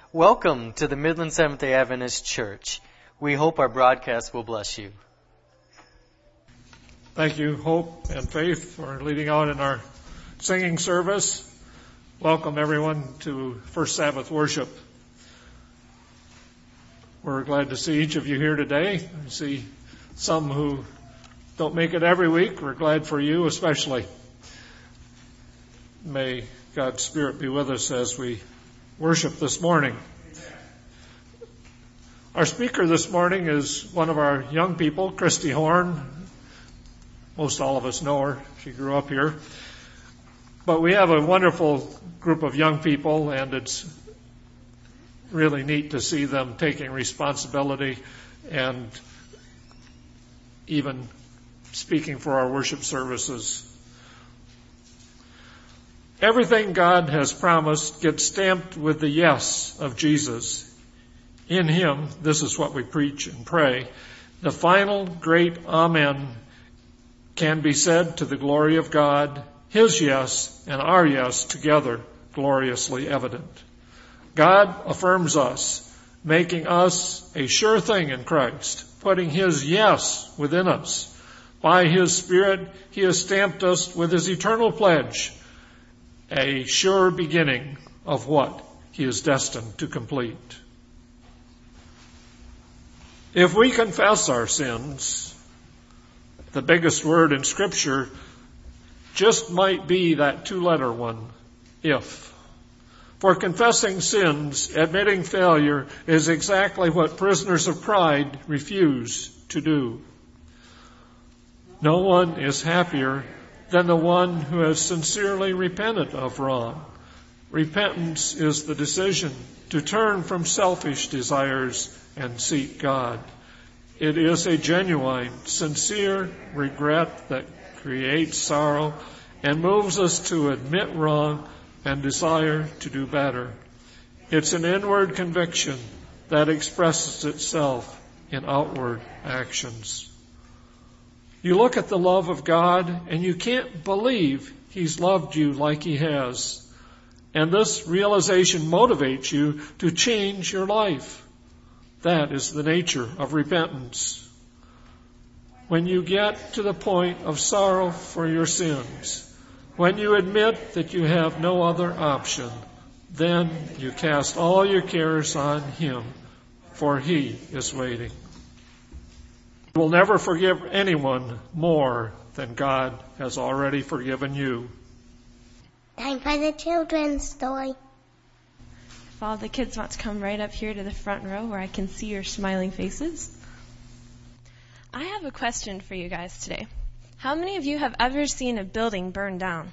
Welcome to the Midland Seventh-day Adventist Church. We hope our broadcast will bless you. Thank you, Hope and Faith, for leading out in our singing service. Welcome, everyone, to First Sabbath worship. We're glad to see each of you here today. I see some who don't make it every week. We're glad for you especially. May God's Spirit be with us as we worship this morning. Our speaker this morning is one of our young people, Christy Horn. Most all of us know her. She grew up here. But we have a wonderful group of young people, and it's really neat to see them taking responsibility and even speaking for our worship services. Everything God has promised gets stamped with the yes of Jesus. In Him, this is what we preach and pray, the final great Amen can be said to the glory of God, His yes and our yes together gloriously evident. God affirms us, making us a sure thing in Christ, putting His yes within us. By His Spirit, He has stamped us with His eternal pledge, a sure beginning of what He is destined to complete. If we confess our sins, the biggest word in Scripture just might be that two-letter one, if. For confessing sins, admitting failure, is exactly what prisoners of pride refuse to do. No one is happier than the one who has sincerely repented of wrong. Repentance is the decision to turn from selfish desires and seek God. It is a genuine, sincere regret that creates sorrow and moves us to admit wrong and desire to do better. It's an inward conviction that expresses itself in outward actions. You look at the love of God and you can't believe He's loved you like He has. And this realization motivates you to change your life. That is the nature of repentance. When you get to the point of sorrow for your sins, when you admit that you have no other option, then you cast all your cares on Him, for He is waiting. You will never forgive anyone more than God has already forgiven you. Time for the children's story. If all the kids want to come right up here to the front row where I can see your smiling faces. I have a question for you guys today. How many of you have ever seen a building burn down?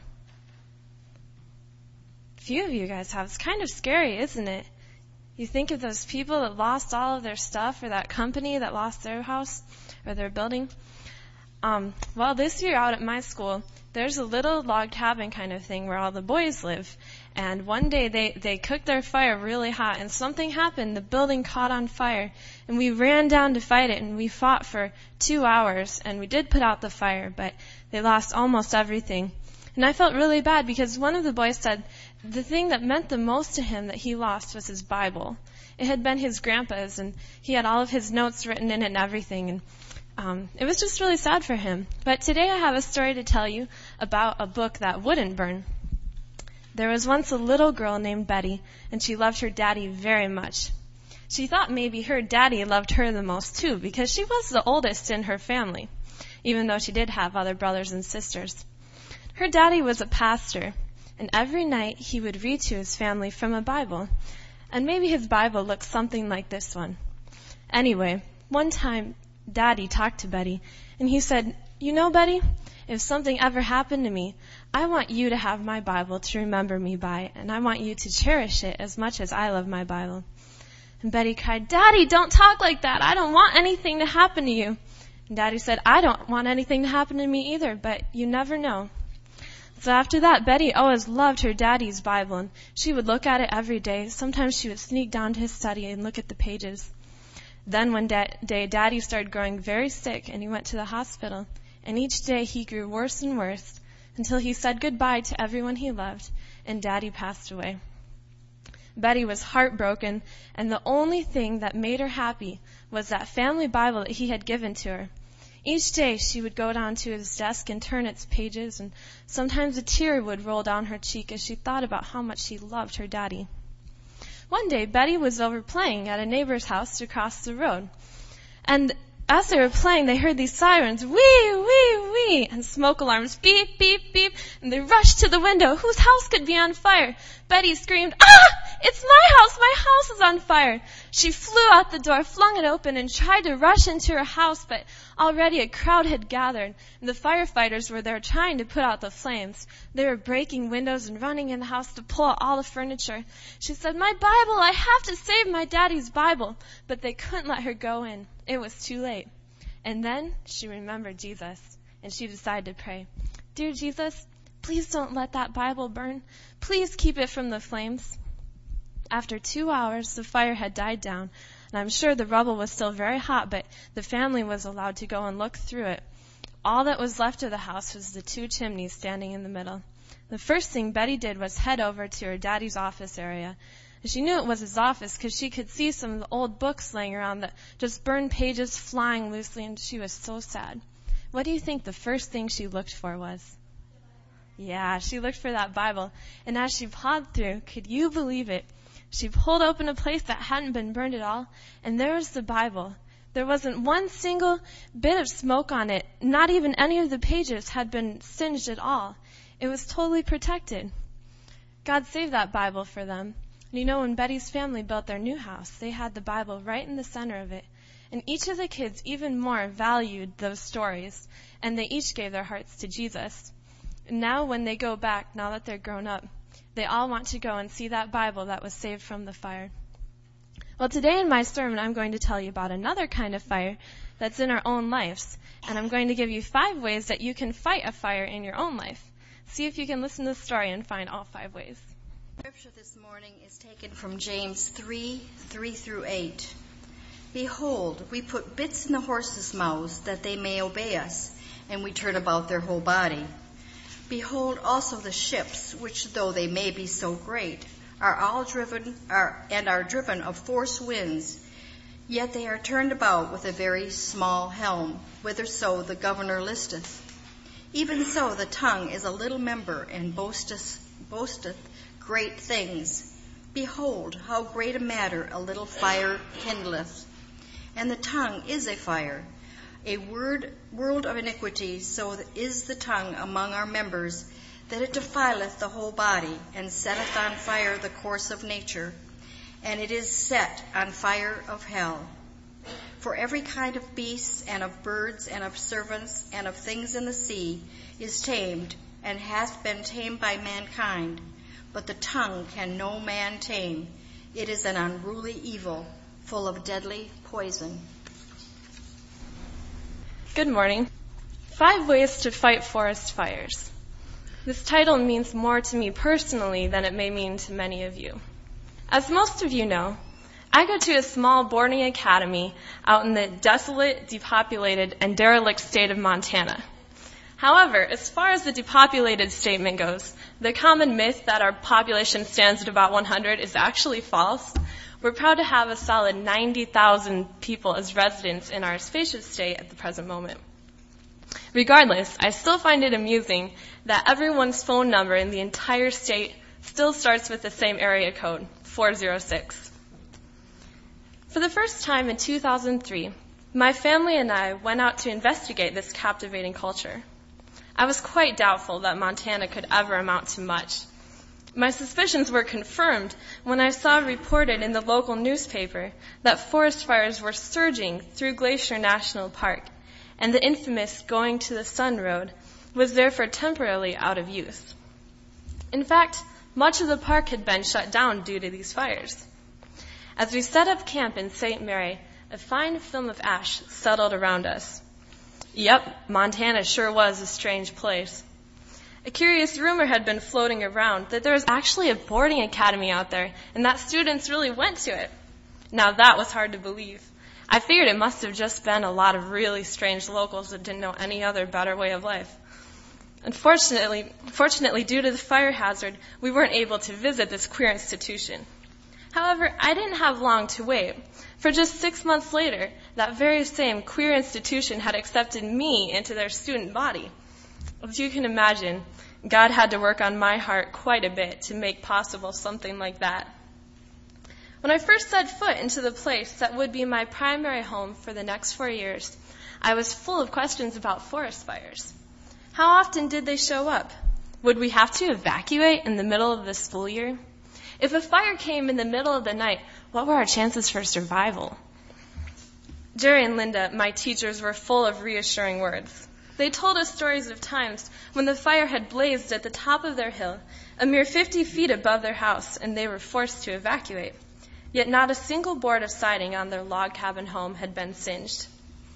A few of you guys have. It's kind of scary, isn't it? You think of those people that lost all of their stuff, or that company that lost their house or their building. Well, this year out at my school, there's a little log cabin kind of thing where all the boys live. And one day they cooked their fire really hot, and something happened. The building caught on fire, and we ran down to fight it, and we fought for 2 hours, and we did put out the fire, but they lost almost everything. And I felt really bad because one of the boys said the thing that meant the most to him that he lost was his Bible. It had been his grandpa's, and he had all of his notes written in it and everything, and it was just really sad for him. But today I have a story to tell you about a book that wouldn't burn. There was once a little girl named Betty, and she loved her daddy very much. She thought maybe her daddy loved her the most too, because she was the oldest in her family, even though she did have other brothers and sisters. Her daddy was a pastor, and every night he would read to his family from a Bible, and maybe his Bible looked something like this one. Anyway, one time Daddy talked to Betty, and he said, "You know, Betty, if something ever happened to me, I want you to have my Bible to remember me by, and I want you to cherish it as much as I love my Bible." And Betty cried, "Daddy, don't talk like that. I don't want anything to happen to you." And Daddy said, "I don't want anything to happen to me either, but you never know." So after that, Betty always loved her daddy's Bible, and she would look at it every day. Sometimes she would sneak down to his study and look at the pages. Then one day, Daddy started growing very sick, and he went to the hospital. And each day he grew worse and worse until he said goodbye to everyone he loved, and Daddy passed away. Betty was heartbroken, and the only thing that made her happy was that family Bible that he had given to her. Each day she would go down to his desk and turn its pages, and sometimes a tear would roll down her cheek as she thought about how much she loved her daddy. One day, Betty was over playing at a neighbor's house across the road. And as they were playing, they heard these sirens, wee, wee, wee, and smoke alarms, beep, beep, beep, and they rushed to the window. Whose house could be on fire? Betty screamed, "Ah! It's my house! My house is on fire!" She flew out the door, flung it open, and tried to rush into her house, but already a crowd had gathered, and the firefighters were there trying to put out the flames. They were breaking windows and running in the house to pull out all the furniture. She said, "My Bible! I have to save my daddy's Bible!" But they couldn't let her go in. It was too late. And then she remembered Jesus, and she decided to pray. "Dear Jesus, please don't let that Bible burn. Please keep it from the flames." After 2 hours, the fire had died down, and I'm sure the rubble was still very hot, but the family was allowed to go and look through it. All that was left of the house was the 2 chimneys standing in the middle. The first thing Betty did was head over to her daddy's office area. She knew it was his office because she could see some of the old books laying around that just burned pages flying loosely, and she was so sad. What do you think the first thing she looked for was? Yeah, she looked for that Bible. And as she pawed through, could you believe it? She pulled open a place that hadn't been burned at all, and there was the Bible. There wasn't one single bit of smoke on it. Not even any of the pages had been singed at all. It was totally protected. God saved that Bible for them. And you know, when Betty's family built their new house, they had the Bible right in the center of it. And each of the kids even more valued those stories, and they each gave their hearts to Jesus. And now when they go back, now that they're grown up, they all want to go and see that Bible that was saved from the fire. Well, today in my sermon, I'm going to tell you about another kind of fire that's in our own lives. And I'm going to give you 5 ways that you can fight a fire in your own life. See if you can listen to the story and find all 5 ways. Scripture this morning is taken from James 3:3-8. "Behold, we put bits in the horses' mouths that they may obey us, and we turn about their whole body. Behold also the ships, which though they may be so great, are driven of force winds, yet they are turned about with a very small helm, whitherso the governor listeth. Even so the tongue is a little member, and boasteth great things. Behold, how great a matter a little fire kindleth. And the tongue is a fire, a world of iniquity, so is the tongue among our members, that it defileth the whole body, and setteth on fire the course of nature, and it is set on fire of hell. For every kind of beasts, and of birds, and of servants, and of things in the sea, is tamed, and hath been tamed by mankind. But the tongue can no man tame. It is an unruly evil, full of deadly poison." Good morning. 5 ways to fight forest fires. This title means more to me personally than it may mean to many of you. As most of you know, I go to a small boarding academy out in the desolate, depopulated, and derelict state of Montana. However, as far as the depopulated statement goes, the common myth that our population stands at about 100 is actually false. We're proud to have a solid 90,000 people as residents in our spacious state at the present moment. Regardless, I still find it amusing that everyone's phone number in the entire state still starts with the same area code, 406. For the first time in 2003, my family and I went out to investigate this captivating culture. I was quite doubtful that Montana could ever amount to much. My suspicions were confirmed when I saw reported in the local newspaper that forest fires were surging through Glacier National Park, and the infamous Going to the Sun Road was therefore temporarily out of use. In fact, much of the park had been shut down due to these fires. As we set up camp in St. Mary, a fine film of ash settled around us. Yep, Montana sure was a strange place. A curious rumor had been floating around that there was actually a boarding academy out there and that students really went to it. Now that was hard to believe. I figured it must have just been a lot of really strange locals that didn't know any other better way of life. Unfortunately, due to the fire hazard, we weren't able to visit this queer institution. However, I didn't have long to wait. For just 6 months later, that very same queer institution had accepted me into their student body. As you can imagine, God had to work on my heart quite a bit to make possible something like that. When I first set foot into the place that would be my primary home for the next 4 years, I was full of questions about forest fires. How often did they show up? Would we have to evacuate in the middle of the school year? If a fire came in the middle of the night, what were our chances for survival? Jerry and Linda, my teachers, were full of reassuring words. They told us stories of times when the fire had blazed at the top of their hill, a mere 50 feet above their house, and they were forced to evacuate. Yet not a single board of siding on their log cabin home had been singed.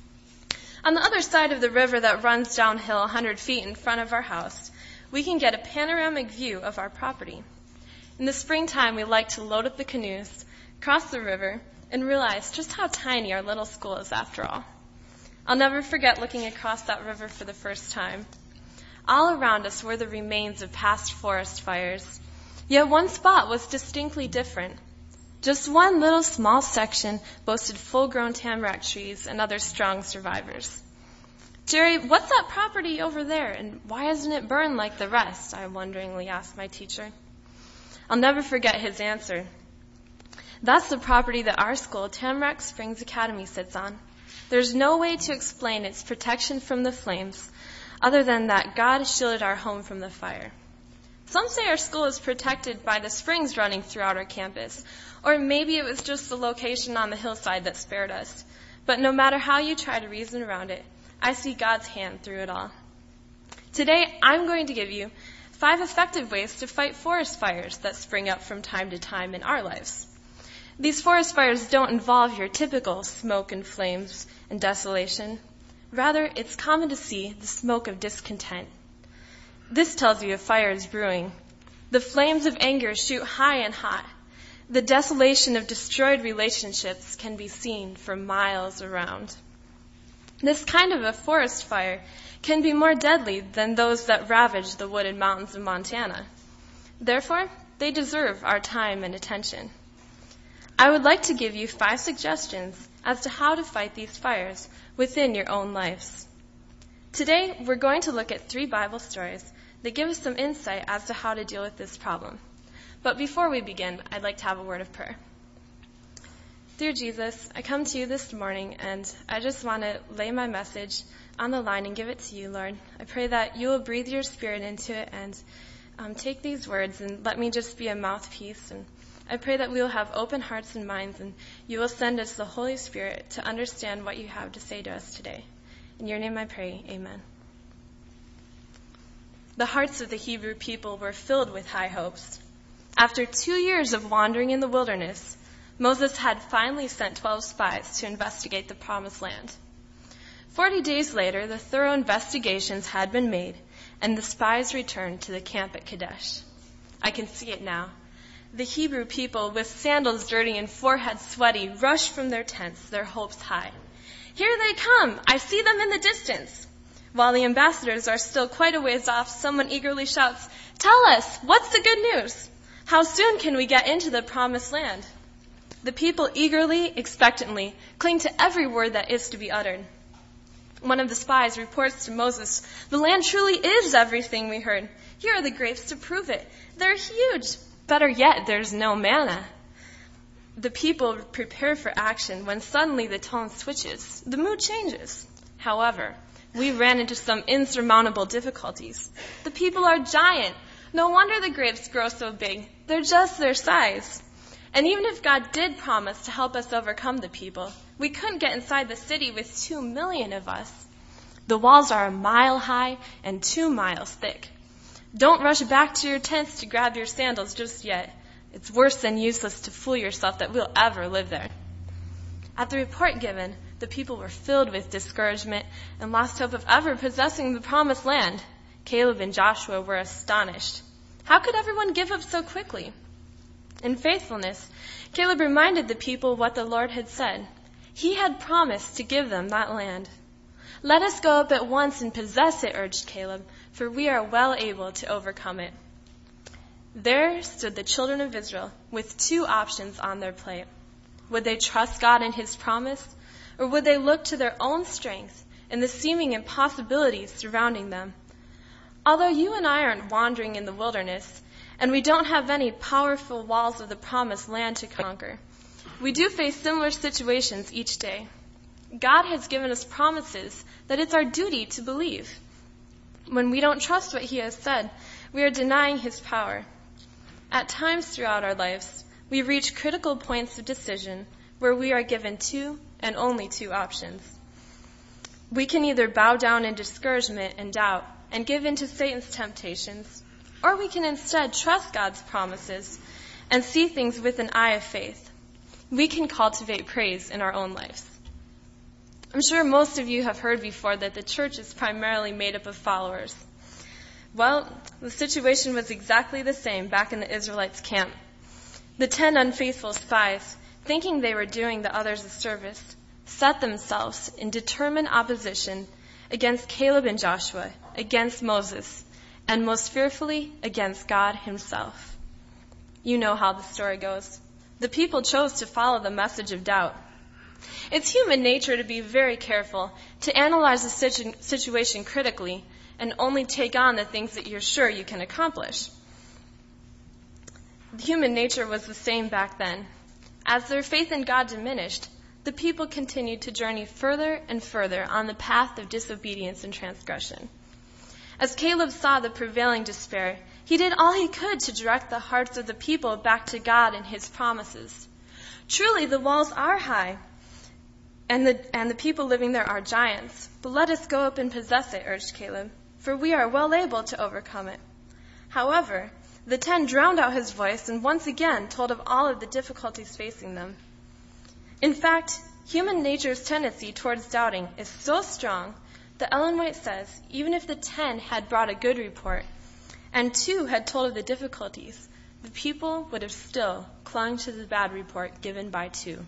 On the other side of the river that runs downhill 100 feet in front of our house, we can get a panoramic view of our property. In the springtime, we like to load up the canoes, cross the river, and realize just how tiny our little school is after all. I'll never forget looking across that river for the first time. All around us were the remains of past forest fires, yet one spot was distinctly different. Just one little small section boasted full-grown tamarack trees and other strong survivors. "Jerry, what's that property over there, and why isn't it burned like the rest?" I wonderingly asked my teacher. I'll never forget his answer. "That's the property that our school, Tamarack Springs Academy, sits on. There's no way to explain its protection from the flames other than that God shielded our home from the fire. Some say our school is protected by the springs running throughout our campus, or maybe it was just the location on the hillside that spared us. But no matter how you try to reason around it, I see God's hand through it all. Today, I'm going to give you 5 effective ways to fight forest fires that spring up from time to time in our lives. These forest fires don't involve your typical smoke and flames and desolation. Rather, it's common to see the smoke of discontent. This tells you a fire is brewing. The flames of anger shoot high and hot. The desolation of destroyed relationships can be seen for miles around. This kind of a forest fire can be more deadly than those that ravage the wooded mountains of Montana. Therefore, they deserve our time and attention. I would like to give you 5 suggestions as to how to fight these fires within your own lives. Today, we're going to look at 3 Bible stories that give us some insight as to how to deal with this problem. But before we begin, I'd like to have a word of prayer. Dear Jesus, I come to you this morning, and I just want to lay my message on the line and give it to you, Lord. I pray that you will breathe your Spirit into it and take these words and let me just be a mouthpiece. And I pray that we will have open hearts and minds, and you will send us the Holy Spirit to understand what you have to say to us today. In your name I pray, amen. The hearts of the Hebrew people were filled with high hopes. After 2 years of wandering in the wilderness, Moses had finally sent 12 spies to investigate the Promised Land. 40 days later, the thorough investigations had been made, and the spies returned to the camp at Kadesh. I can see it now. The Hebrew people, with sandals dirty and foreheads sweaty, rushed from their tents, their hopes high. "Here they come! I see them in the distance!" While the ambassadors are still quite a ways off, someone eagerly shouts, "Tell us, what's the good news? How soon can we get into the Promised Land?" The people eagerly, expectantly, cling to every word that is to be uttered. One of the spies reports to Moses, "The land truly is everything we heard. Here are the grapes to prove it. They're huge. Better yet, there's no manna." The people prepare for action when suddenly the tone switches. The mood changes. However, we ran into some insurmountable difficulties. The people are giant. No wonder the grapes grow so big. They're just their size. And even if God did promise to help us overcome the people, we couldn't get inside the city with 2 million of us. The walls are a mile high and 2 miles thick. Don't rush back to your tents to grab your sandals just yet. It's worse than useless to fool yourself that we'll ever live there. At the report given, the people were filled with discouragement and lost hope of ever possessing the Promised Land. Caleb and Joshua were astonished. How could everyone give up so quickly? In faithfulness, Caleb reminded the people what the Lord had said. He had promised to give them that land. "Let us go up at once and possess it," urged Caleb, "for we are well able to overcome it." There stood the children of Israel with two options on their plate. Would they trust God and his promise, or would they look to their own strength and the seeming impossibilities surrounding them? Although you and I aren't wandering in the wilderness, and we don't have any powerful walls of the promised land to conquer, we do face similar situations each day. God has given us promises that it's our duty to believe. When we don't trust what he has said, we are denying his power. At times throughout our lives, we reach critical points of decision where we are given two and only two options. We can either bow down in discouragement and doubt and give in to Satan's temptations, or we can instead trust God's promises and see things with an eye of faith. We can cultivate praise in our own lives. I'm sure most of you have heard before that the church is primarily made up of followers. Well, the situation was exactly the same back in the Israelites' camp. The 10 unfaithful spies, thinking they were doing the others a service, set themselves in determined opposition against Caleb and Joshua, against Moses, and most fearfully against God himself. You know how the story goes. The people chose to follow the message of doubt. It's human nature to be very careful, to analyze the situation critically, and only take on the things that you're sure you can accomplish. Human nature was the same back then. As their faith in God diminished, the people continued to journey further and further on the path of disobedience and transgression. As Caleb saw the prevailing despair, he did all he could to direct the hearts of the people back to God and his promises. Truly, the walls are high, and the people living there are giants. But let us go up and possess it, urged Caleb, for we are well able to overcome it. However, the 10 drowned out his voice and once again told of all of the difficulties facing them. In fact, human nature's tendency towards doubting is so strong that Ellen White says even if the 10 had brought a good report and 2 had told of the difficulties, the people would have still clung to the bad report given by 2.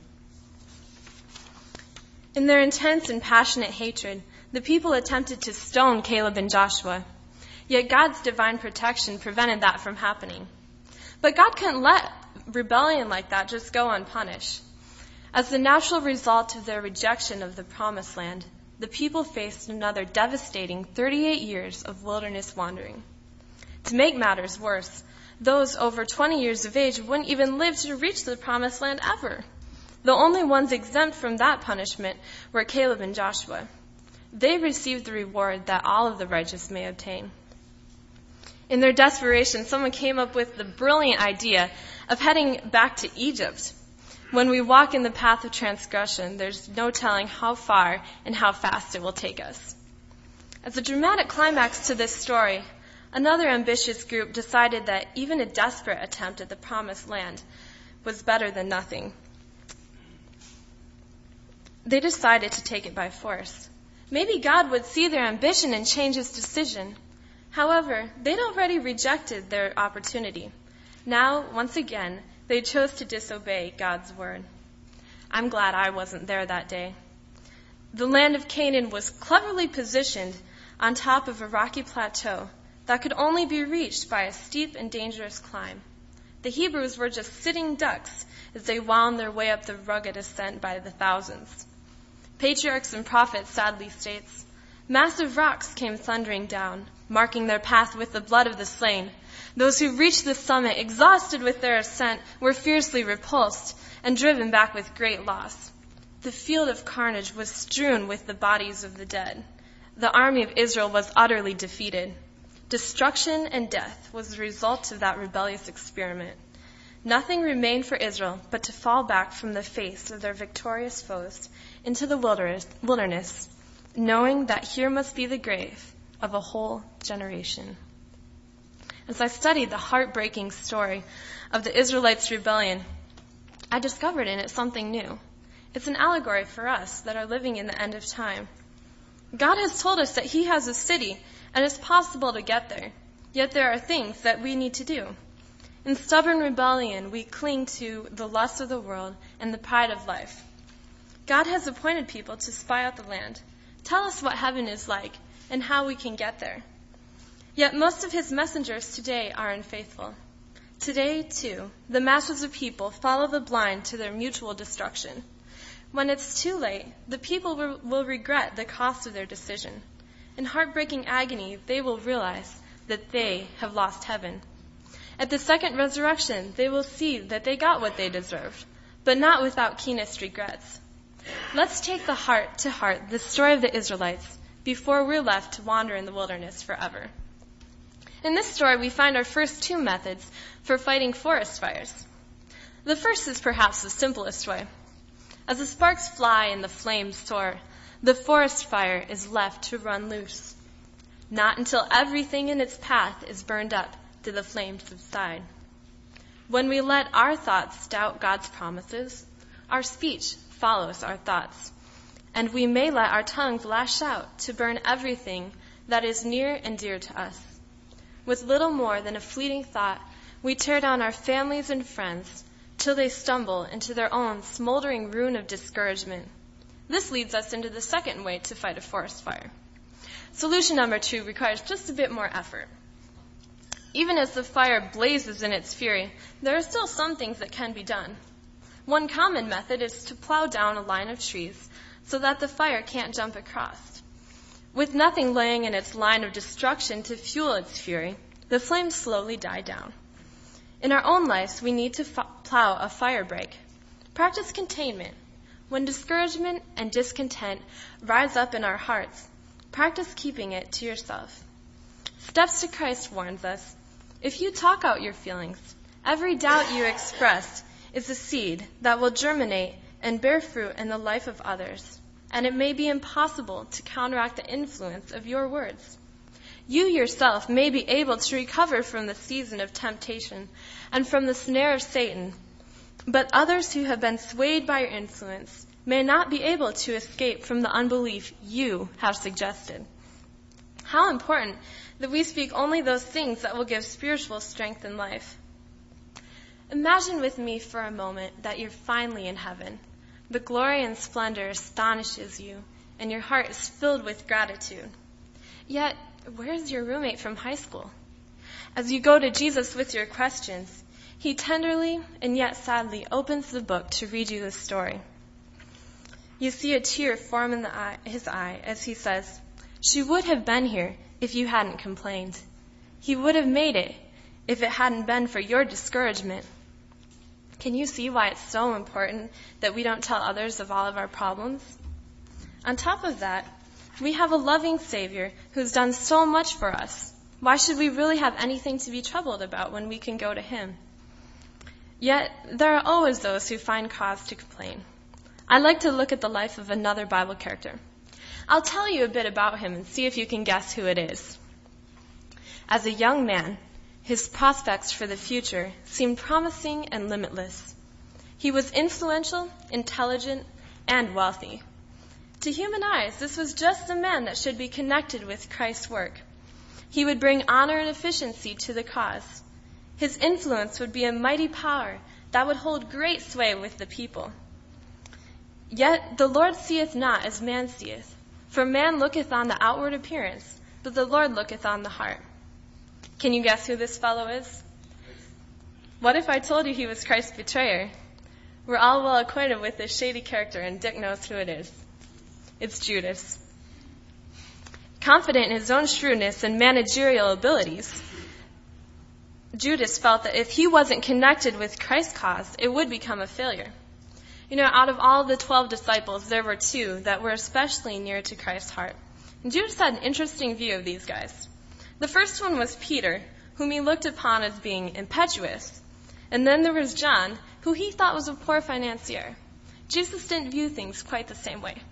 In their intense and passionate hatred, the people attempted to stone Caleb and Joshua. Yet God's divine protection prevented that from happening. But God couldn't let rebellion like that just go unpunished. As the natural result of their rejection of the promised land, the people faced another devastating 38 years of wilderness wandering. To make matters worse, those over 20 years of age wouldn't even live to reach the promised land ever. The only ones exempt from that punishment were Caleb and Joshua. They received the reward that all of the righteous may obtain. In their desperation, someone came up with the brilliant idea of heading back to Egypt. When we walk in the path of transgression, there's no telling how far and how fast it will take us. As a dramatic climax to this story, another ambitious group decided that even a desperate attempt at the promised land was better than nothing. They decided to take it by force. Maybe God would see their ambition and change his decision. However, they'd already rejected their opportunity. Now, once again, they chose to disobey God's word. I'm glad I wasn't there that day. The land of Canaan was cleverly positioned on top of a rocky plateau that could only be reached by a steep and dangerous climb. The Hebrews were just sitting ducks as they wound their way up the rugged ascent by the thousands. Patriarchs and Prophets sadly states, massive rocks came thundering down, marking their path with the blood of the slain. Those who reached the summit, exhausted with their ascent, were fiercely repulsed and driven back with great loss. The field of carnage was strewn with the bodies of the dead. The army of Israel was utterly defeated. Destruction and death was the result of that rebellious experiment. Nothing remained for Israel but to fall back from the face of their victorious foes into the wilderness, knowing that here must be the grave of a whole generation. As I studied the heartbreaking story of the Israelites' rebellion, I discovered in it something new. It's an allegory for us that are living in the end of time. God has told us that he has a city, and it's possible to get there. Yet there are things that we need to do. In stubborn rebellion, we cling to the lust of the world and the pride of life. God has appointed people to spy out the land, tell us what heaven is like, and how we can get there. Yet most of his messengers today are unfaithful. Today, too, the masses of people follow the blind to their mutual destruction. When it's too late, the people will regret the cost of their decision. In heartbreaking agony, they will realize that they have lost heaven. At the second resurrection, they will see that they got what they deserved, but not without keenest regrets. Let's take the heart to heart the story of the Israelites before we're left to wander in the wilderness forever. In this story, we find our first two methods for fighting forest fires. The first is perhaps the simplest way. As the sparks fly and the flames soar, the forest fire is left to run loose. Not until everything in its path is burned up do the flames subside. When we let our thoughts doubt God's promises, our speech follows our thoughts, and we may let our tongues lash out to burn everything that is near and dear to us. With little more than a fleeting thought, we tear down our families and friends till they stumble into their own smoldering ruin of discouragement. This leads us into the second way to fight a forest fire. Solution number 2 requires just a bit more effort. Even as the fire blazes in its fury, there are still some things that can be done. One common method is to plow down a line of trees so that the fire can't jump across. With nothing laying in its line of destruction to fuel its fury, the flames slowly die down. In our own lives, we need to plow a fire break. Practice containment. When discouragement and discontent rise up in our hearts, practice keeping it to yourself. Steps to Christ warns us, if you talk out your feelings, every doubt you express is a seed that will germinate and bear fruit in the life of others, and it may be impossible to counteract the influence of your words. You yourself may be able to recover from the season of temptation and from the snare of Satan, but others who have been swayed by your influence may not be able to escape from the unbelief you have suggested. How important that we speak only those things that will give spiritual strength in life. Imagine with me for a moment that you're finally in heaven. The glory and splendor astonishes you, and your heart is filled with gratitude. Yet, where's your roommate from high school? As you go to Jesus with your questions, he tenderly and yet sadly opens the book to read you the story. You see a tear form in his eye as he says, "She would have been here if you hadn't complained. He would have made it if it hadn't been for your discouragement." Can you see why it's so important that we don't tell others of all of our problems? On top of that, we have a loving Savior who's done so much for us. Why should we really have anything to be troubled about when we can go to him? Yet, there are always those who find cause to complain. I'd like to look at the life of another Bible character. I'll tell you a bit about him and see if you can guess who it is. As a young man, his prospects for the future seemed promising and limitless. He was influential, intelligent, and wealthy. To human eyes, this was just the man that should be connected with Christ's work. He would bring honor and efficiency to the cause. His influence would be a mighty power that would hold great sway with the people. Yet the Lord seeth not as man seeth, for man looketh on the outward appearance, but the Lord looketh on the heart. Can you guess who this fellow is? What if I told you he was Christ's betrayer? We're all well acquainted with this shady character, and Dick knows who it is. It's Judas. Confident in his own shrewdness and managerial abilities, Judas felt that if he wasn't connected with Christ's cause, it would become a failure. You know, out of all the 12 disciples, there were 2 that were especially near to Christ's heart. And Judas had an interesting view of these guys. The first one was Peter, whom he looked upon as being impetuous. And then there was John, who he thought was a poor financier. Jesus didn't view things quite the same way.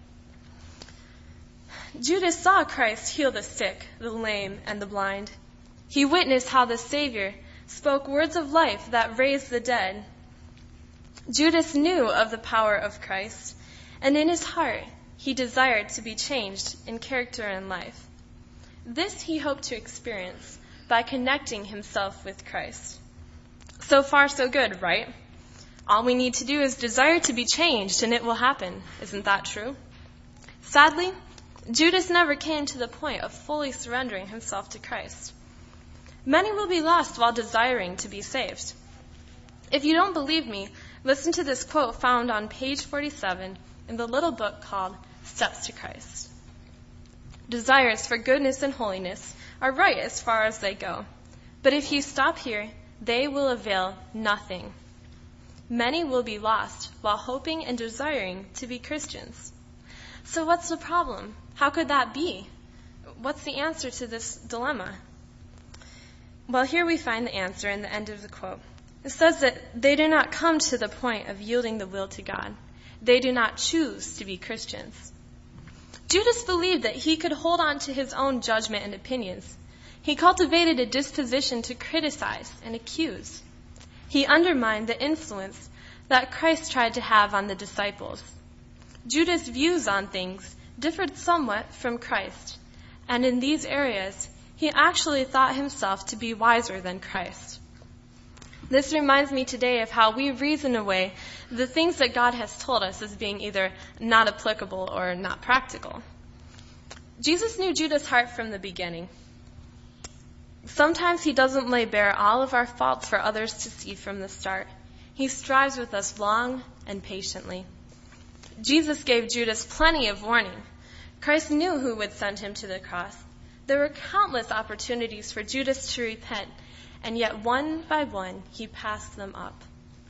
Judas saw Christ heal the sick, the lame, and the blind. He witnessed how the Savior spoke words of life that raised the dead. Judas knew of the power of Christ, and in his heart he desired to be changed in character and life. This he hoped to experience by connecting himself with Christ. So far, so good, right? All we need to do is desire to be changed, and it will happen. Isn't that true? Sadly, Judas never came to the point of fully surrendering himself to Christ. Many will be lost while desiring to be saved. If you don't believe me, listen to this quote found on page 47 in the little book called Steps to Christ. Desires for goodness and holiness are right as far as they go, but if you stop here, they will avail nothing. Many will be lost while hoping and desiring to be Christians. So what's the problem? How could that be? What's the answer to this dilemma? Well, here we find the answer in the end of the quote. It says that they do not come to the point of yielding the will to God. They do not choose to be Christians. Judas believed that he could hold on to his own judgment and opinions. He cultivated a disposition to criticize and accuse. He undermined the influence that Christ tried to have on the disciples. Judas' views on things differed somewhat from Christ, and in these areas, he actually thought himself to be wiser than Christ. This reminds me today of how we reason away the things that God has told us as being either not applicable or not practical. Jesus knew Judas' heart from the beginning. Sometimes he doesn't lay bare all of our faults for others to see from the start. He strives with us long and patiently. Jesus gave Judas plenty of warning. Christ knew who would send him to the cross. There were countless opportunities for Judas to repent, and yet one by one he passed them up.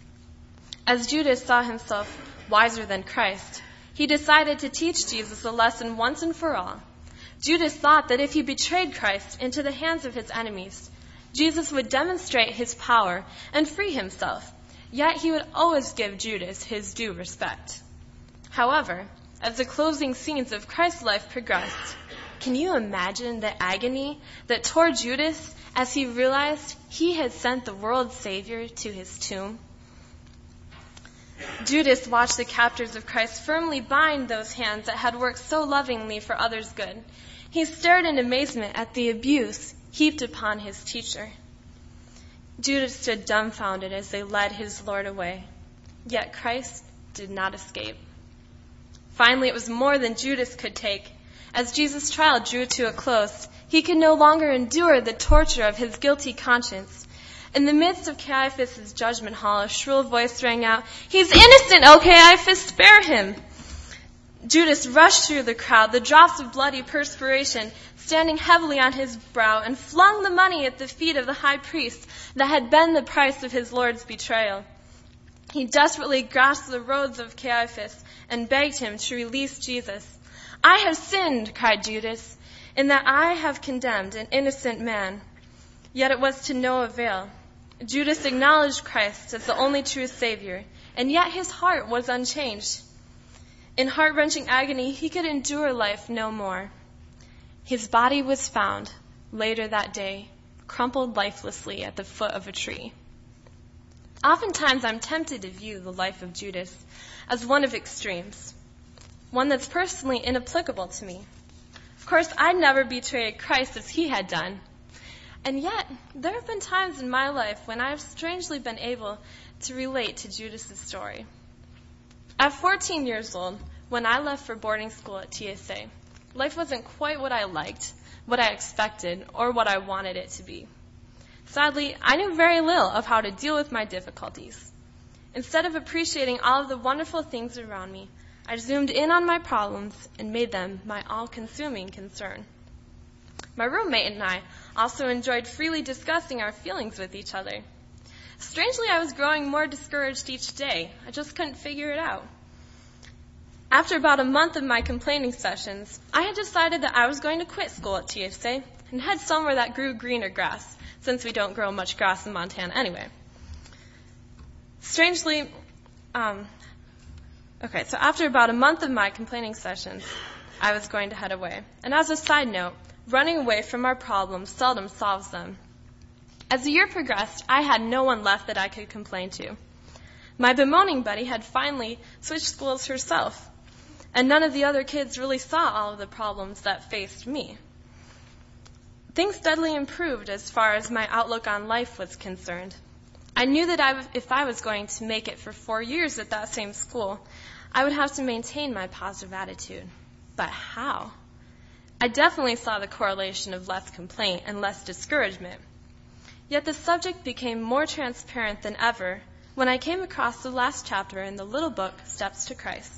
As Judas saw himself wiser than Christ, he decided to teach Jesus a lesson once and for all. Judas thought that if he betrayed Christ into the hands of his enemies, Jesus would demonstrate his power and free himself, yet he would always give Judas his due respect. However, as the closing scenes of Christ's life progressed, can you imagine the agony that tore Judas as he realized he had sent the world's Savior to his tomb? Judas watched the captors of Christ firmly bind those hands that had worked so lovingly for others' good. He stared in amazement at the abuse heaped upon his teacher. Judas stood dumbfounded as they led his Lord away. Yet Christ did not escape. Finally, it was more than Judas could take. As Jesus' trial drew to a close, he could no longer endure the torture of his guilty conscience. In the midst of Caiaphas' judgment hall, a shrill voice rang out, "He's innocent, O Caiaphas, spare him!" Judas rushed through the crowd, the drops of bloody perspiration standing heavily on his brow, and flung the money at the feet of the high priest that had been the price of his Lord's betrayal. He desperately grasped the robes of Caiaphas and begged him to release Jesus. "I have sinned," cried Judas, "in that I have condemned an innocent man." Yet it was to no avail. Judas acknowledged Christ as the only true Savior, and yet his heart was unchanged. In heart-wrenching agony, he could endure life no more. His body was found, later that day, crumpled lifelessly at the foot of a tree. Oftentimes, I'm tempted to view the life of Judas as one of extremes, one that's personally inapplicable to me. Of course, I'd never betrayed Christ as he had done. And yet, there have been times in my life when I have strangely been able to relate to Judas' story. At 14 years old, when I left for boarding school at TSA, life wasn't quite what I liked, what I expected, or what I wanted it to be. Sadly, I knew very little of how to deal with my difficulties. Instead of appreciating all of the wonderful things around me, I zoomed in on my problems and made them my all-consuming concern. My roommate and I also enjoyed freely discussing our feelings with each other. Strangely, I was growing more discouraged each day. I just couldn't figure it out. After about a month of my complaining sessions, I had decided that I was going to quit school at TSA and head somewhere that grew greener grass, since we don't grow much grass in Montana anyway. Strangely, so after about a month of my complaining sessions, I was going to head away. And as a side note, running away from our problems seldom solves them. As the year progressed, I had no one left that I could complain to. My bemoaning buddy had finally switched schools herself, and none of the other kids really saw all of the problems that faced me. Things steadily improved as far as my outlook on life was concerned. I knew that if I was going to make it for 4 years at that same school, I would have to maintain my positive attitude. But how? I definitely saw the correlation of less complaint and less discouragement. Yet the subject became more transparent than ever when I came across the last chapter in the little book, Steps to Christ.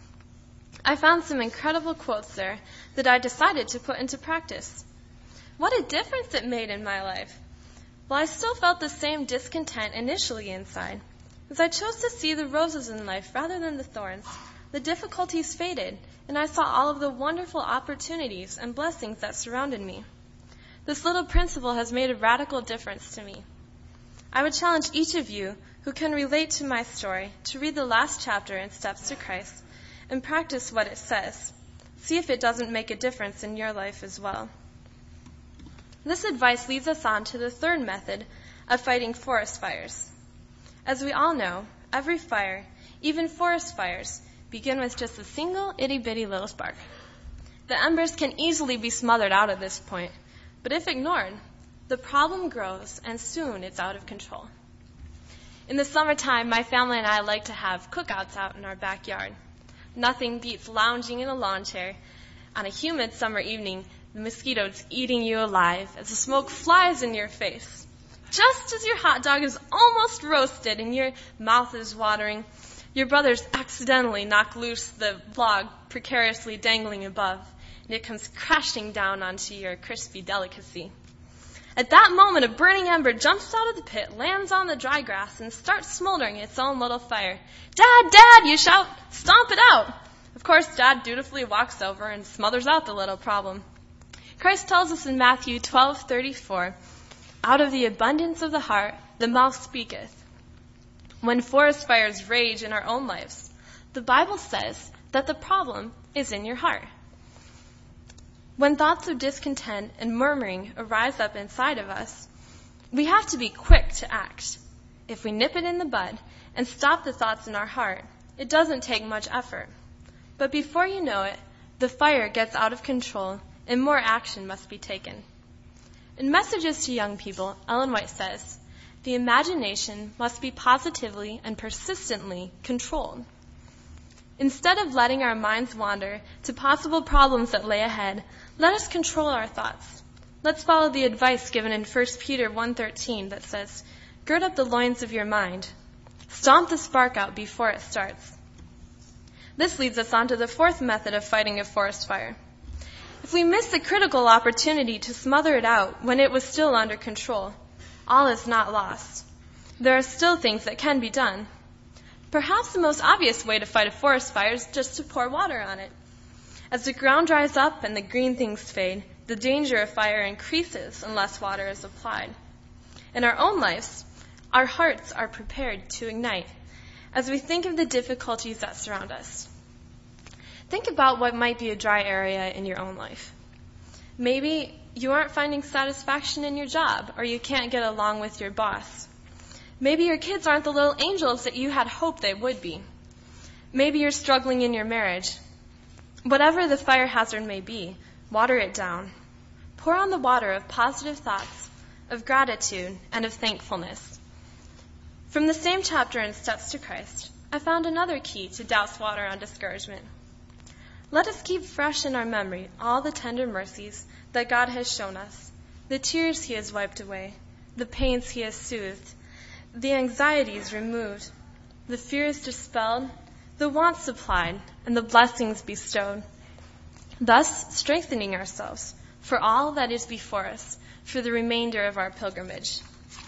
I found some incredible quotes there that I decided to put into practice. What a difference it made in my life! While I still felt the same discontent initially inside, as I chose to see the roses in life rather than the thorns, the difficulties faded, and I saw all of the wonderful opportunities and blessings that surrounded me. This little principle has made a radical difference to me. I would challenge each of you who can relate to my story to read the last chapter in Steps to Christ and practice what it says. See if it doesn't make a difference in your life as well. This advice leads us on to the third method of fighting forest fires. As we all know, every fire, even forest fires, begin with just a single itty-bitty little spark. The embers can easily be smothered out at this point, but if ignored, the problem grows and soon it's out of control. In the summertime, my family and I like to have cookouts out in our backyard. Nothing beats lounging in a lawn chair on a humid summer evening, the mosquitoes eating you alive as the smoke flies in your face. Just as your hot dog is almost roasted and your mouth is watering, your brothers accidentally knock loose the log precariously dangling above, and it comes crashing down onto your crispy delicacy. At that moment, a burning ember jumps out of the pit, lands on the dry grass, and starts smoldering its own little fire. "Dad, Dad!" you shout. "Stomp it out!" Of course, Dad dutifully walks over and smothers out the little problem. Christ tells us in Matthew 12:34, "Out of the abundance of the heart, the mouth speaketh." When forest fires rage in our own lives, the Bible says that the problem is in your heart. When thoughts of discontent and murmuring arise up inside of us, we have to be quick to act. If we nip it in the bud and stop the thoughts in our heart, it doesn't take much effort. But before you know it, the fire gets out of control and more action must be taken. In Messages to Young People, Ellen White says, "The imagination must be positively and persistently controlled." Instead of letting our minds wander to possible problems that lay ahead, let us control our thoughts. Let's follow the advice given in 1 Peter 1:13 that says, "Gird up the loins of your mind. Stomp the spark out before it starts." This leads us on to the fourth method of fighting a forest fire. If we miss the critical opportunity to smother it out when it was still under control, all is not lost. There are still things that can be done. Perhaps the most obvious way to fight a forest fire is just to pour water on it. As the ground dries up and the green things fade, the danger of fire increases unless water is applied. In our own lives, our hearts are prepared to ignite as we think of the difficulties that surround us. Think about what might be a dry area in your own life. Maybe you aren't finding satisfaction in your job, or you can't get along with your boss. Maybe your kids aren't the little angels that you had hoped they would be. Maybe you're struggling in your marriage. Whatever the fire hazard may be, water it down. Pour on the water of positive thoughts, of gratitude, and of thankfulness. From the same chapter in Steps to Christ, I found another key to douse water on discouragement. Let us keep fresh in our memory all the tender mercies that God has shown us, the tears He has wiped away, the pains He has soothed, the anxieties removed, the fears dispelled, the wants supplied, and the blessings bestowed, thus strengthening ourselves for all that is before us for the remainder of our pilgrimage.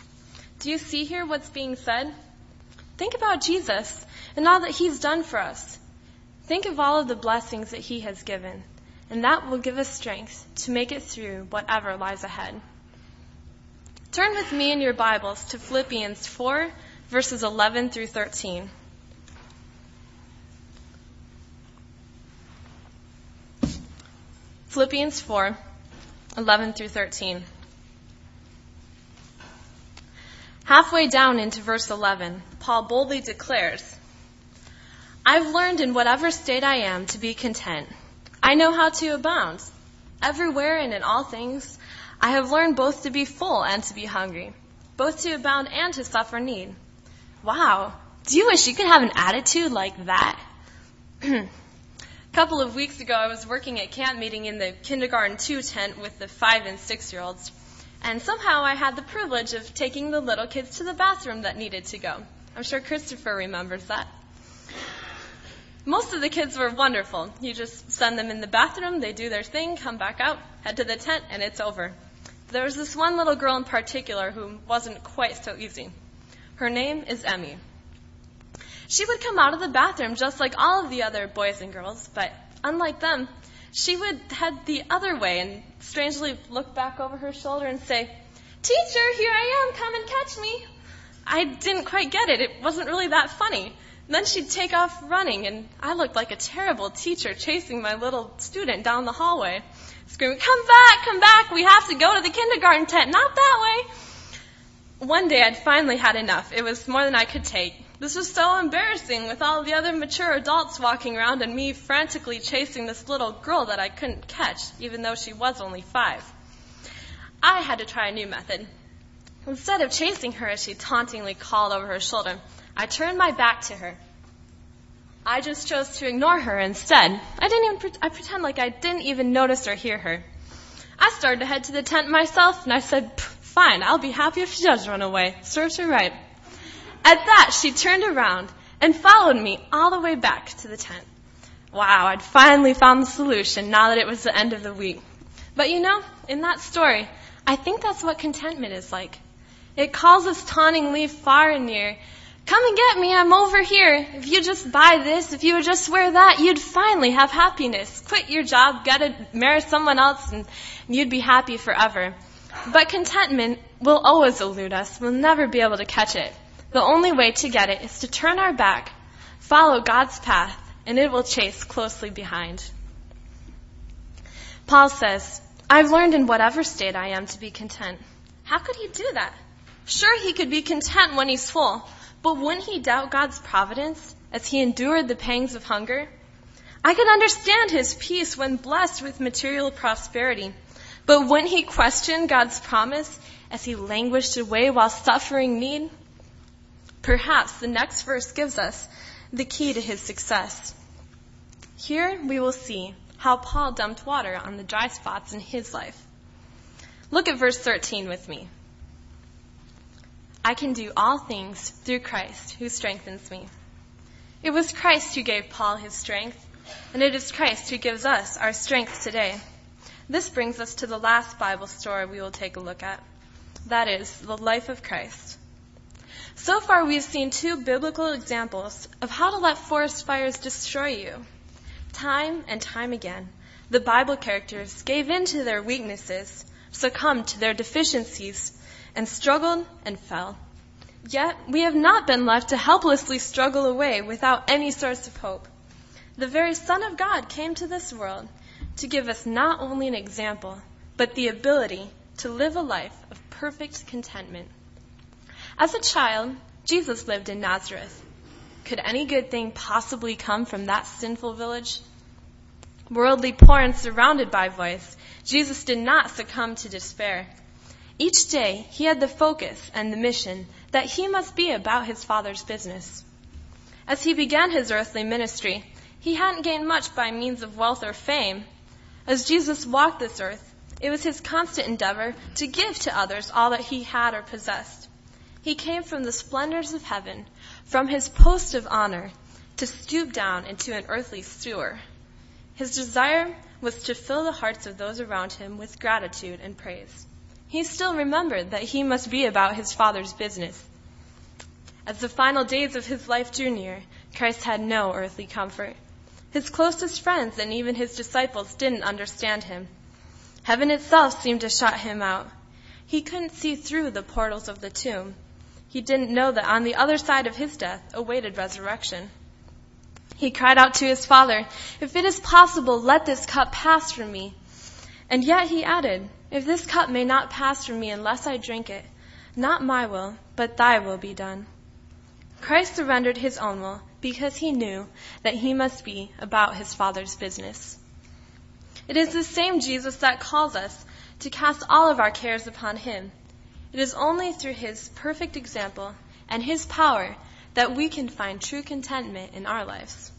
Do you see here what's being said? Think about Jesus and all that He's done for us. Think of all of the blessings that He has given, and that will give us strength to make it through whatever lies ahead. Turn with me in your Bibles to Philippians 4, verses 11 through 13. Philippians 4, 11 through 13. Halfway down into verse 11, Paul boldly declares, "I've learned in whatever state I am to be content. I know how to abound. Everywhere and in all things, I have learned both to be full and to be hungry, both to abound and to suffer need." Wow, do you wish you could have an attitude like that? A couple of weeks ago, I was working at camp meeting in the kindergarten 2 tent with the 5 and 6-year-olds. And somehow I had the privilege of taking the little kids to the bathroom that needed to go. I'm sure Christopher remembers that. Most of the kids were wonderful. You just send them in the bathroom, they do their thing, come back out, head to the tent, and it's over. There was this one little girl in particular who wasn't quite so easy. Her name is Emmy. She would come out of the bathroom just like all of the other boys and girls, but unlike them, she would head the other way and strangely look back over her shoulder and say, "Teacher, here I am, come and catch me." I didn't quite get it. It wasn't really that funny. Then she'd take off running, and I looked like a terrible teacher chasing my little student down the hallway, screaming, come back, we have to go to the kindergarten tent, not that way." One day I'd finally had enough. It was more than I could take. This was so embarrassing with all the other mature adults walking around and me frantically chasing this little girl that I couldn't catch, even though she was only 5. I had to try a new method. Instead of chasing her as she tauntingly called over her shoulder, I turned my back to her. I just chose to ignore her instead. I pretend like I didn't even notice or hear her. I started to head to the tent myself, and I said, "Fine, I'll be happy if she does run away. Serves her right." At that, she turned around and followed me all the way back to the tent. Wow, I'd finally found the solution now that it was the end of the week. But you know, in that story, I think that's what contentment is like. It calls us tauntingly far and near. "Come and get me, I'm over here. If you just buy this, if you would just wear that, you'd finally have happiness. Quit your job, marry someone else, and you'd be happy forever." But contentment will always elude us. We'll never be able to catch it. The only way to get it is to turn our back, follow God's path, and it will chase closely behind. Paul says, "I've learned in whatever state I am to be content." How could he do that? Sure, he could be content when he's full, but wouldn't he doubt God's providence as he endured the pangs of hunger? I could understand his peace when blessed with material prosperity, but wouldn't he question God's promise as he languished away while suffering need? Perhaps the next verse gives us the key to his success. Here we will see how Paul dumped water on the dry spots in his life. Look at verse 13 with me. "I can do all things through Christ who strengthens me." It was Christ who gave Paul his strength, and it is Christ who gives us our strength today. This brings us to the last Bible story we will take a look at. That is, the life of Christ. So far, we have seen 2 biblical examples of how to let forest fires destroy you. Time and time again, the Bible characters gave in to their weaknesses, succumbed to their deficiencies, and struggled and fell. Yet, we have not been left to helplessly struggle away without any source of hope. The very Son of God came to this world to give us not only an example, but the ability to live a life of perfect contentment. As a child, Jesus lived in Nazareth. Could any good thing possibly come from that sinful village? Worldly poor and surrounded by vice, Jesus did not succumb to despair. Each day, he had the focus and the mission that he must be about his Father's business. As he began his earthly ministry, he hadn't gained much by means of wealth or fame. As Jesus walked this earth, it was his constant endeavor to give to others all that he had or possessed. He came from the splendors of heaven, from his post of honor, to stoop down into an earthly sewer. His desire was to fill the hearts of those around him with gratitude and praise. He still remembered that he must be about his Father's business. As the final days of his life drew near, Christ had no earthly comfort. His closest friends and even his disciples didn't understand him. Heaven itself seemed to shut him out. He couldn't see through the portals of the tomb. He didn't know that on the other side of his death awaited resurrection. He cried out to his Father, "If it is possible, let this cup pass from me." And yet he added, "If this cup may not pass from me unless I drink it, not my will, but thy will be done." Christ surrendered his own will because he knew that he must be about his Father's business. It is the same Jesus that calls us to cast all of our cares upon him. It is only through his perfect example and his power that we can find true contentment in our lives.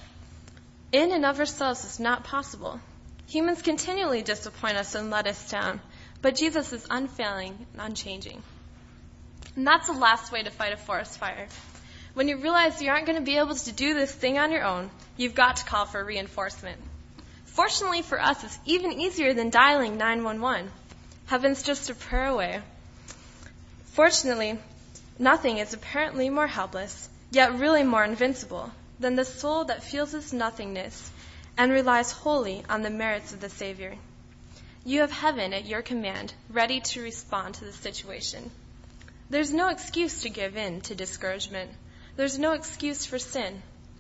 In and of ourselves is not possible. Humans continually disappoint us and let us down, But Jesus is unfailing and unchanging. And that's the last way to fight a forest fire. When you realize you aren't going to be able to do this thing on your own, you've got to call for reinforcement. Fortunately for us, it's even easier than dialing 911. Heaven's just a prayer away. Fortunately, nothing is apparently more helpless, yet really more invincible, than the soul that feels its nothingness and relies wholly on the merits of the Savior. You have heaven at your command, ready to respond to the situation. There's no excuse to give in to discouragement. There's no excuse for sin.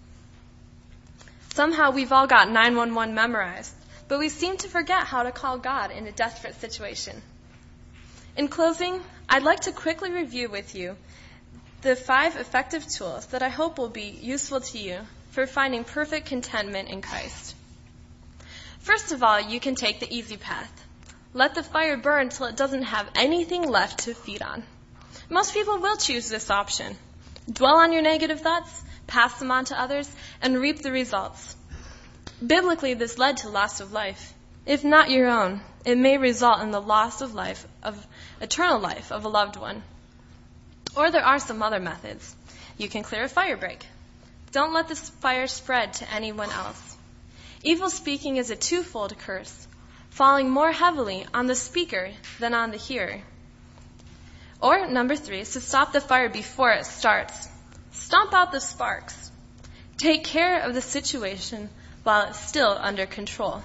Somehow we've all got 911 memorized, but we seem to forget how to call God in a desperate situation. In closing, I'd like to quickly review with you the 5 effective tools that I hope will be useful to you for finding perfect contentment in Christ. First of all, you can take the easy path. Let the fire burn till it doesn't have anything left to feed on. Most people will choose this option. Dwell on your negative thoughts, pass them on to others, and reap the results. Biblically, this led to loss of life. If not your own, it may result in the loss of life, of eternal life of a loved one. Or there are some other methods. You can clear a fire break. Don't let this fire spread to anyone else. Evil speaking is a twofold curse, falling more heavily on the speaker than on the hearer. Or, number 3, is to stop the fire before it starts. Stomp out the sparks. Take care of the situation while it's still under control.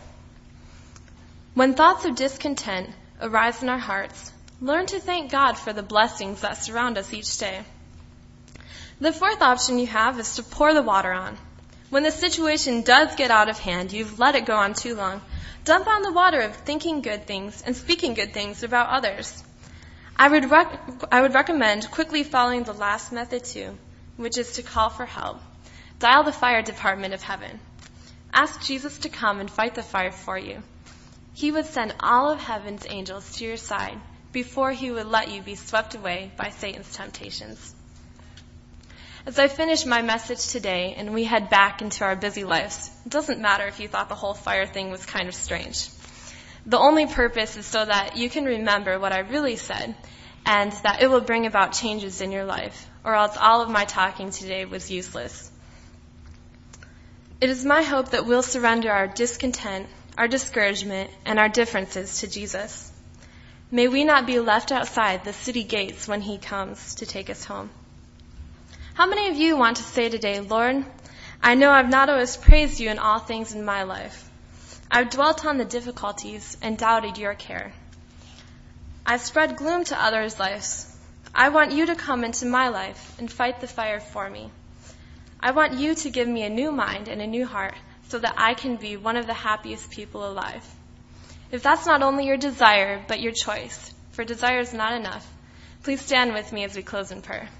When thoughts of discontent arise in our hearts, learn to thank God for the blessings that surround us each day. The 4th option you have is to pour the water on. When the situation does get out of hand, you've let it go on too long, dump on the water of thinking good things and speaking good things about others. I would recommend quickly following the last method too, which is to call for help. Dial the fire department of heaven. Ask Jesus to come and fight the fire for you. He would send all of heaven's angels to your side before he would let you be swept away by Satan's temptations. As I finish my message today and we head back into our busy lives, it doesn't matter if you thought the whole fire thing was kind of strange. The only purpose is so that you can remember what I really said and that it will bring about changes in your life, or else all of my talking today was useless. It is my hope that we'll surrender our discontent, our discouragement, and our differences to Jesus. May we not be left outside the city gates when he comes to take us home. How many of you want to say today, Lord, I know I've not always praised you in all things in my life. I've dwelt on the difficulties and doubted your care. I've spread gloom to others' lives. I want you to come into my life and fight the fire for me. I want you to give me a new mind and a new heart so that I can be one of the happiest people alive. If that's not only your desire, but your choice, for desire is not enough, please stand with me as we close in prayer.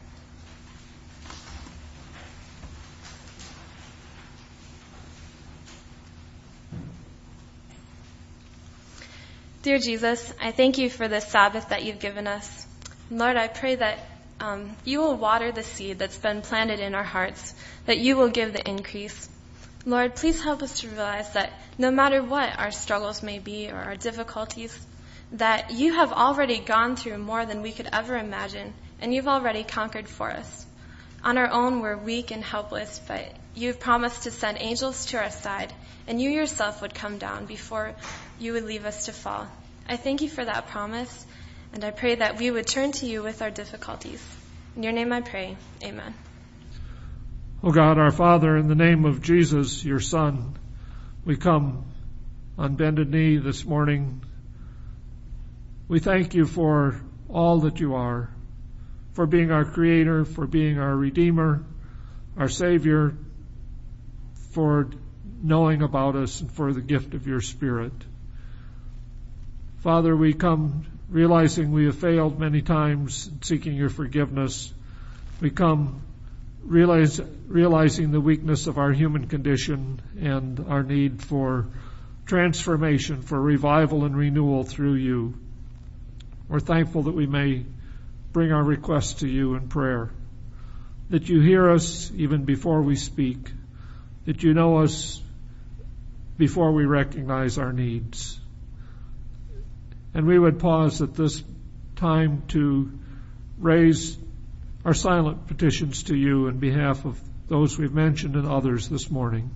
Dear Jesus, I thank you for this Sabbath that you've given us. Lord, I pray that you will water the seed that's been planted in our hearts, that you will give the increase. Lord, please help us to realize that no matter what our struggles may be or our difficulties, that you have already gone through more than we could ever imagine, and you've already conquered for us. On our own, we're weak and helpless, but you've promised to send angels to our side, and you yourself would come down before you would leave us to fall. I thank you for that promise, and I pray that we would turn to you with our difficulties. In your name I pray. Amen. Oh God, our Father, in the name of Jesus, your Son, we come on bended knee this morning. We thank you for all that you are, for being our Creator, for being our Redeemer, our Savior, for knowing about us and for the gift of your Spirit. Father, we come realizing we have failed many times, seeking your forgiveness. We come realizing the weakness of our human condition and our need for transformation, for revival and renewal through you. We're thankful that we may bring our requests to you in prayer, that you hear us even before we speak, that you know us before we recognize our needs. And we would pause at this time to raise our silent petitions to you in behalf of those we've mentioned and others this morning.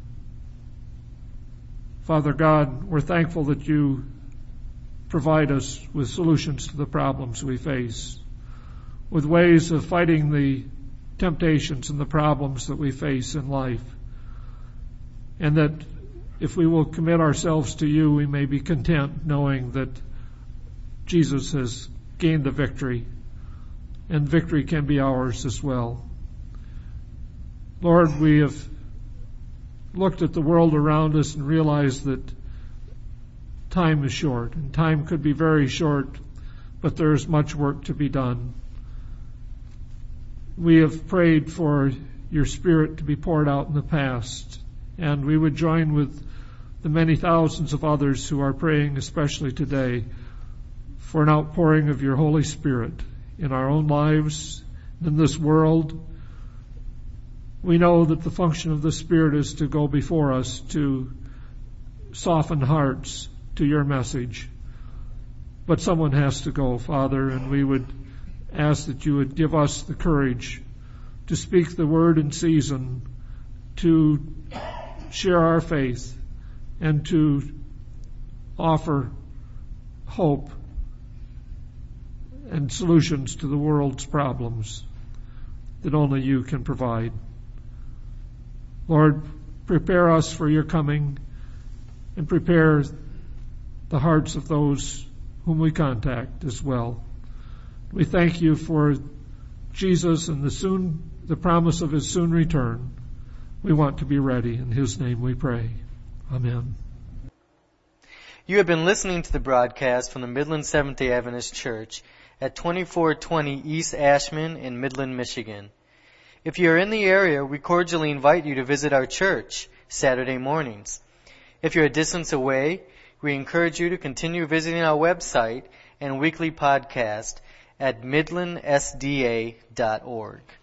Father God, we're thankful that you provide us with solutions to the problems we face, with ways of fighting the temptations and the problems that we face in life. And that if we will commit ourselves to you, we may be content knowing that Jesus has gained the victory, and victory can be ours as well. Lord, we have looked at the world around us and realized that time is short, and time could be very short, but there is much work to be done. We have prayed for your Spirit to be poured out in the past, and we would join with the many thousands of others who are praying, especially today, for an outpouring of your Holy Spirit in our own lives, in this world. We know that the function of the Spirit is to go before us, to soften hearts to your message. But someone has to go, Father, and we would ask that you would give us the courage to speak the word in season, to share our faith, and to offer hope and solutions to the world's problems that only you can provide. Lord, prepare us for your coming and prepare the hearts of those whom we contact as well. We thank you for Jesus and the promise of his soon return. We want to be ready. In his name we pray. Amen. You have been listening to the broadcast from the Midland Seventh-day Adventist Church at 2420 East Ashman in Midland, Michigan. If you are in the area, we cordially invite you to visit our church Saturday mornings. If you're a distance away, we encourage you to continue visiting our website and weekly podcast at midlandsda.org.